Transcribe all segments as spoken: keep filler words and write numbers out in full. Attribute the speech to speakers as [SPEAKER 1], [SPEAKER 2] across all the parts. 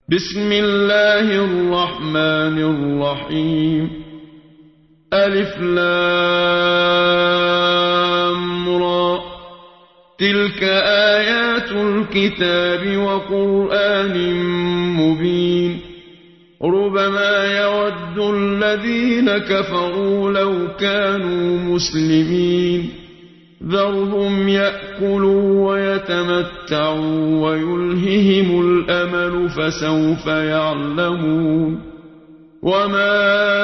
[SPEAKER 1] بسم الله الرحمن الرحيم ألف لام را تلك آيات الكتاب وقرآن مبين ربما يود الذين كفروا لو كانوا مسلمين ذرهم يأكلوا ويتمتعوا ويلههم الأمل فسوف يعلمون وما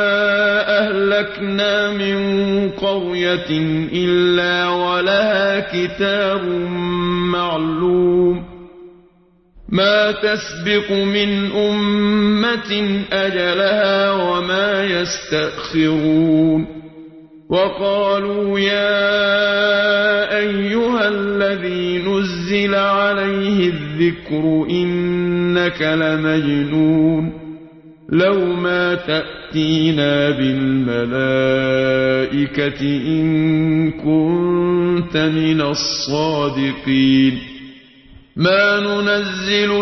[SPEAKER 1] أهلكنا من قرية إلا ولها كتاب معلوم ما تسبق من أمة أجلها وما يستأخرون وقالوا يا أيها الذي نزل عليه الذكر إنك لمجنون لو ما تأتينا بالملائكة إن كنت من الصادقين ما ننزل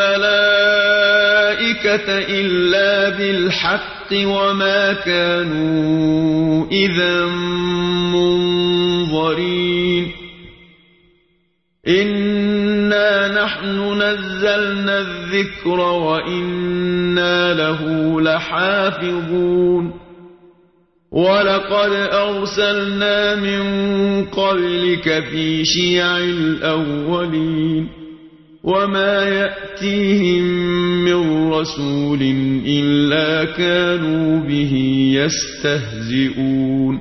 [SPEAKER 1] الملائكة إلا بالحق وما كانوا إذا منظرين إنا نحن نزلنا الذكر وإنا له لحافظون ولقد أرسلنا من قبلك في شيع الأولين وما يأتيهم من رسول إلا كانوا به يستهزئون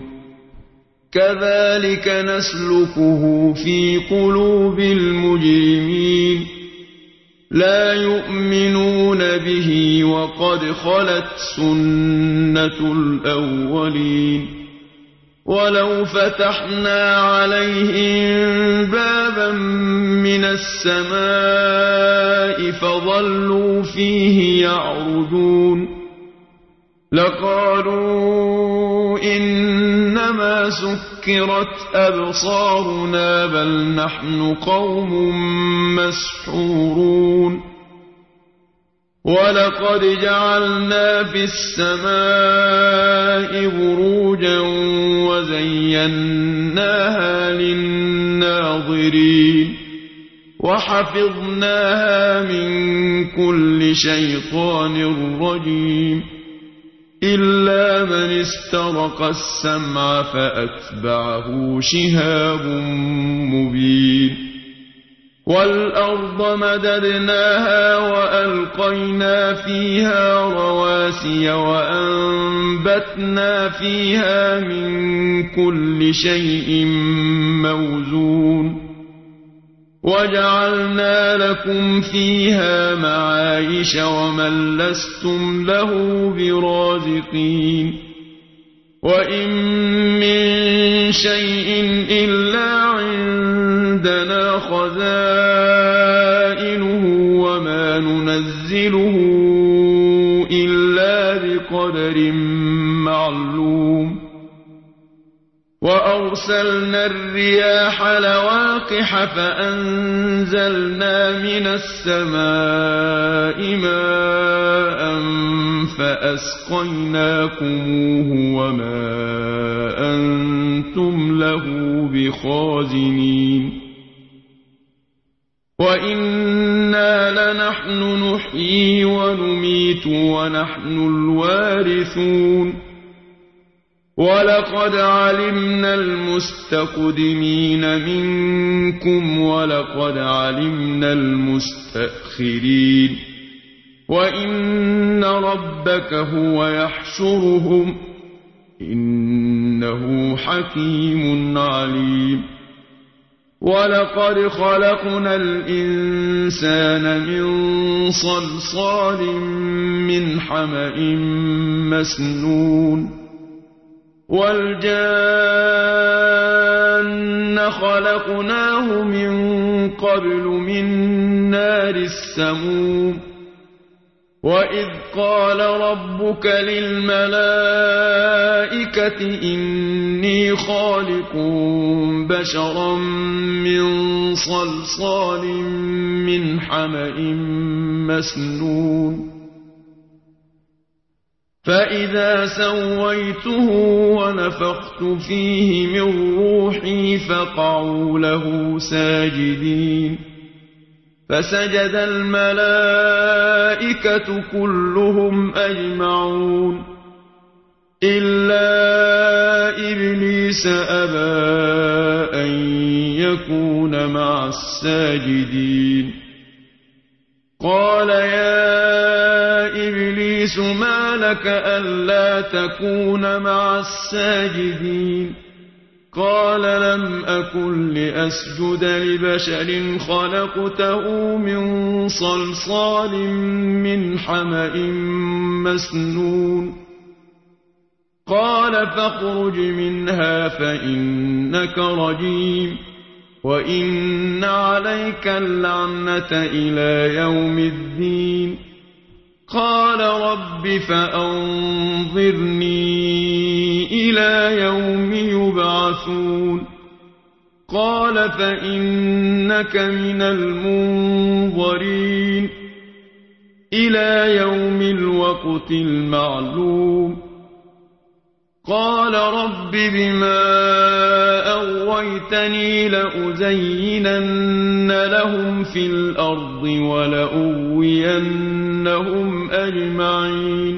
[SPEAKER 1] كذلك نسلكه في قلوب المجرمين لا يؤمنون به وقد خلت سنة الأولين ولو فتحنا عليهم بابا من السماء فظلوا فيه يعرجون لقالوا إنما سكرت أبصارنا بل نحن قوم مسحورون ولقد جعلنا في السماء بروجا وزيناها للناظرين وحفظناها من كل شيطان رجيم إلا من استرق السمع فأتبعه شهاب مبين والأرض مددناها وألقينا فيها رواسي وأنبتنا فيها من كل شيء موزون وجعلنا لكم فيها معايش ومن لستم له برازقين وإن من شيء إلا عندنا خزائنه وما ننزله إلا بقدر معلوم وأرسلنا الرياح لواقح فأنزلنا من السماء ماء فأسقيناكموه وما أنتم له بخازنين وإنا لنحن نحيي ونميت ونحن الوارثون ولقد علمنا المستقدمين منكم ولقد علمنا المستأخرين وإن ربك هو يحشرهم إنه حكيم عليم ولقد خلقنا الإنسان من صلصال من حمأ مسنون والجان خلقناه من قبل من نار السموم وَإِذْ قَالَ رَبُّكَ لِلْمَلَائِكَةِ إِنِّي خَالِقٌ بَشَرًا مِّن صَلْصَالٍ مِّنْ حَمَإٍ مَّسْنُونٍ فَإِذَا سَوَّيْتُهُ وَنَفَخْتُ فِيهِ مِن رُّوحِي فَقَعُوا لَهُ سَاجِدِينَ فَسَجَدَ الْمَلَائِكَةُ كُلُّهُمْ أَجْمَعُونَ إِلَّا إِبْلِيسَ أَبَىٰ أَن يَكُونَ مَعَ السَّاجِدِينَ قَالَ يَا إِبْلِيسُ مَا لَكَ أَلَّا تَكُونَ مَعَ السَّاجِدِينَ قَالَ لَمْ أَكُن لِّأَسْجُدَ لِبَشَرٍ خَلَقْتَهُ مِن صَلْصَالٍ مِّنْ حَمَإٍ مَّسْنُونٍ قَالَ فَاخْرُجْ مِنْهَا فَإِنَّكَ رَجِيمٌ وَإِنَّ عَلَيْكَ اللَّعْنَةَ إِلَىٰ يَوْمِ الدِّينِ قَالَ رَبِّ فَأَنظِرْنِي إِلَىٰ يَوْمِ يُبْعَثُونَ قَالَ فَإِنَّكَ مِنَ الْمُنظَرِينَ إِلَىٰ يَوْمِ الْوَقْتِ الْمَعْلُومِ قَالَ رَبِّ بِمَا أَغْوَيْتَنِي لَأُزَيِّنَنَّ لَهُمْ فِي الْأَرْضِ وَلَأُغْوِيَنَّهُمْ أَجْمَعِينَ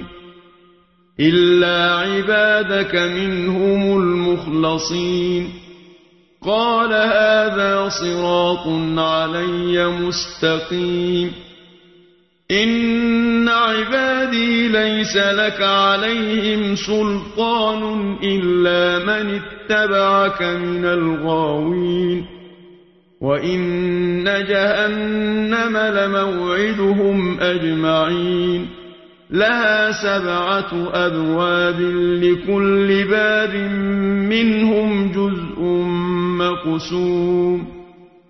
[SPEAKER 1] إِلَّا عِبَادَكَ مِنْهُمُ الْمُخْلَصِينَ قَالَ هَٰذَا صِرَاطٌ عَلَيَّ مُسْتَقِيمٌ إِنَّ عِبَادِي لَيْسَ لَكَ عَلَيْهِمْ سُلْطَانٌ إِلَّا مَنِ اتَّبَعَكَ مِنَ الْغَاوِينَ وَإِنَّ جَهَنَّمَ لَمَوْعِدُهُمْ أَجْمَعِينَ لَهَا سَبْعَةُ أَبْوَابٍ لِّكُلِّ بَابٍ مِّنْهُمْ جُزْءٌ مَّقْسُومٌ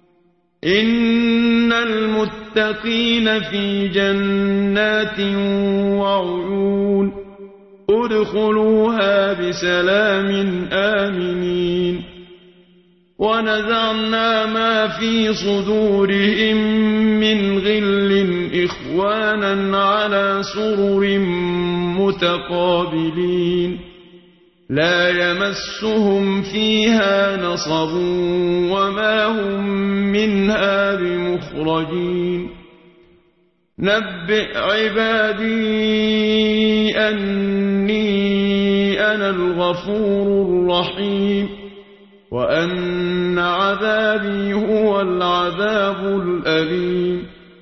[SPEAKER 1] إِنَّ الْمُتَّقِينَ فِي جَنَّاتٍ وَعُيُونٍ ادْخُلُوهَا بِسَلَامٍ آمِنِينَ وَنَزَعْنَا مَا فِي صُدُورِهِم مِّنْ غِلٍّ إِخْوَانًا عَلَىٰ سُرُرٍ مُّتَقَابِلِينَ لَا يَمَسُّهُمْ فِيهَا نَصَبٌ وَمَا هُم مِّنْهَا بِمُخْرَجِينَ نَبِّئْ عِبَادِي أَنِّي أَنَا الْغَفُورُ الرَّحِيمُ وَأَنَّ عَذَابِي هُوَ الْعَذَابُ الْأَلِيمُ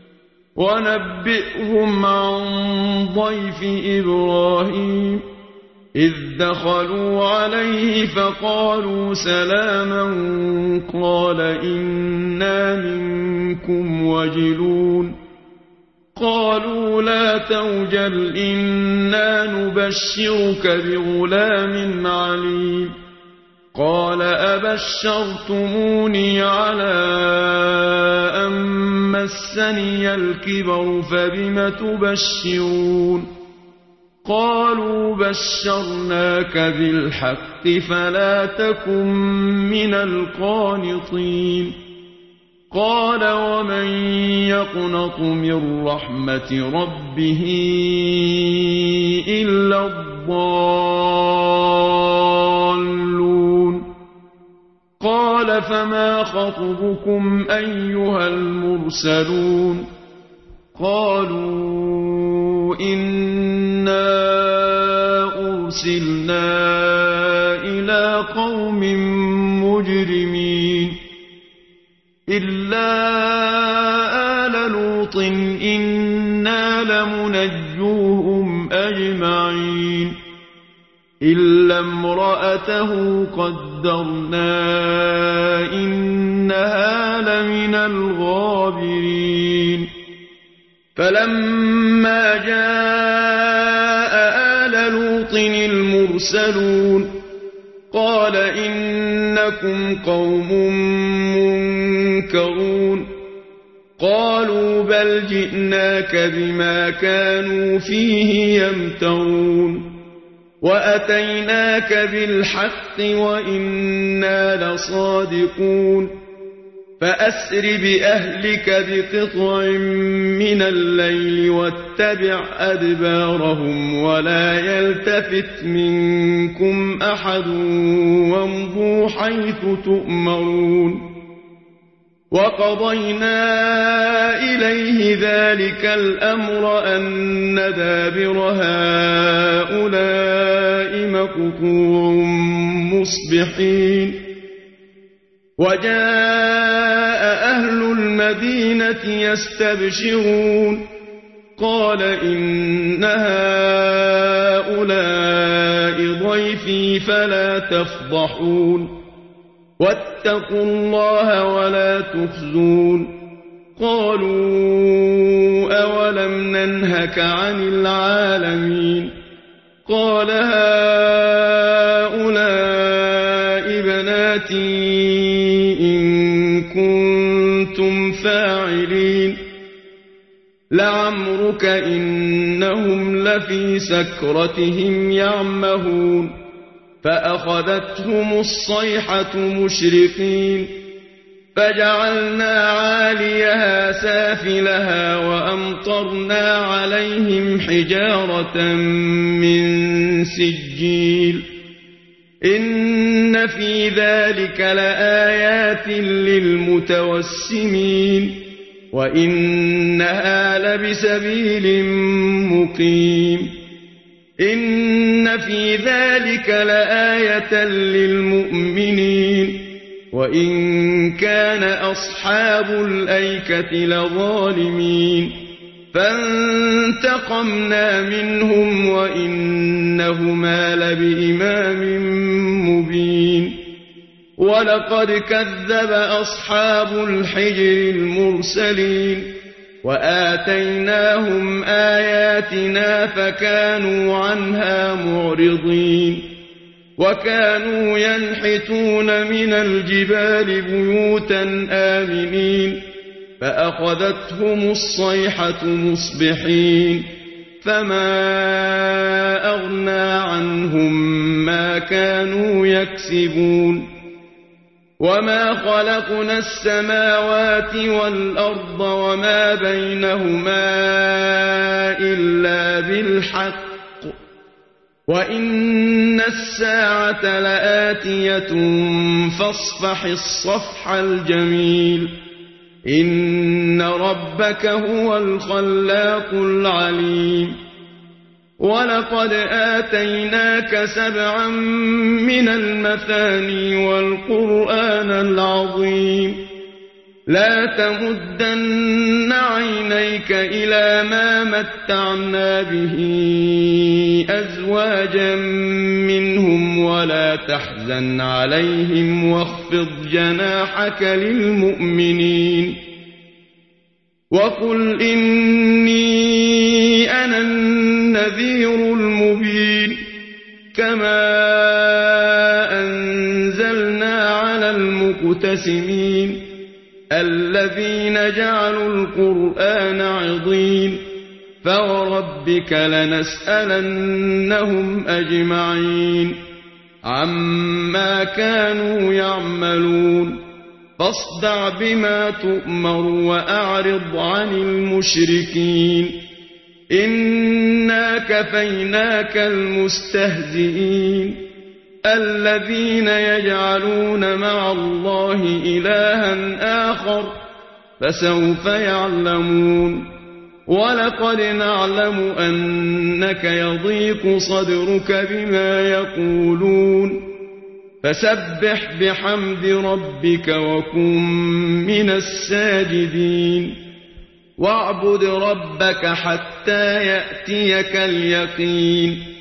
[SPEAKER 1] وَنَبِّئْهُمْ عَن ضَيْفِ إِبْرَاهِيمَ إِذْ دَخَلُوا عَلَيْهِ فَقَالُوا سَلَامًا قَالَ إِنَّا مِنكُمْ وَجِلُونَ قَالُوا لَا تَوْجَلْ إِنَّا نُبَشِّرُكَ بِغُلَامٍ عَلِيمٍ قَالَ أَبَشَّرْتُمُونِي عَلَىٰ أَن مَّسَّنِيَ الْكِبَرُ فَبِمَ تُبَشِّرُونَ قَالُوا بَشَّرْنَاكَ بِالْحَقِّ فَلَا تَكُن مِّنَ الْقَانِطِينَ قَالَ وَمَن يَقْنَطُ مِن رَّحْمَةِ رَبِّهِ إِلَّا الضَّالُّونَ قَالَ فَمَا خَطْبُكُمْ أَيُّهَا الْمُرْسَلُونَ قَالُوا إِنَّا أُرْسِلْنَا إِلَىٰ قَوْمٍ مُّجْرِمِينَ إِلَّا آلَ لُوطٍ إِنَّا لَمُنَجُّوهُمْ أَجْمَعِينَ إِلَّا امْرَأَتَهُ قَدَّرْنَا إِنَّهَا لَمِنَ الْغَابِرِينَ فَلَمَّا جَاءَ آلَ لُوطٍ الْمُرْسَلُونَ قَالَ إِنَّكُمْ قَوْمٌ مُّنكَرُونَ قالوا بل جئناك بما كانوا فيه يمترون وأتيناك بالحق وإنا لصادقون فأسر بأهلك بقطع من الليل واتبع أدبارهم ولا يلتفت منكم أحد وامضوا حيث تؤمرون وقضينا إليه ذلك الأمر أن دابر هؤلاء مقطوع مصبحين وجاء أهل المدينة يستبشرون قال إن هؤلاء ضيفي فلا تفضحون واتقوا الله ولا تخزون قالوا أولم ننهك عن العالمين قال هؤلاء بناتي إن كنتم فاعلين لعمرك إنهم لفي سكرتهم يعمهون فأخذتهم الصيحة مشرقين فجعلنا عاليها سافلها وأمطرنا عليهم حجارة من سجيل إن في ذلك لآيات للمتوسمين وإنها لبسبيل مقيم إن في ذلك لآية للمؤمنين وإن كان أصحاب الأيكة لظالمين فانتقمنا منهم وإنهما لبإمام مبين ولقد كذب أصحاب الحجر المرسلين وآتيناهم آياتنا فكانوا عنها معرضين وكانوا ينحتون من الجبال بيوتا آمنين فأخذتهم الصيحة مصبحين فما أغنى عنهم ما كانوا يكسبون وما خلقنا السماوات والأرض وما بينهما إلا بالحق وإن الساعة لآتية فاصفح الصفح الجميل إن ربك هو الخلاق العليم ولقد آتيناك سبعا من المثاني والقرآن العظيم لا تمدن عينيك إلى ما متعنا به أزواجا منهم ولا تحزن عليهم واخفض جناحك للمؤمنين وقل إني أنا النذير المبين كما أنزلنا على المقتسمين الذين جعلوا القرآن عضين فوربك لنسألنهم أجمعين عما كانوا يعملون فاصدع بما تؤمر وأعرض عن المشركين إنا كفيناك المستهزئين الذين يجعلون مع الله إلها آخر فسوف يعلمون ولقد نعلم أنك يضيق صدرك بما يقولون فسبح بحمد ربك وكن من الساجدين واعبد ربك حتى يأتيك اليقين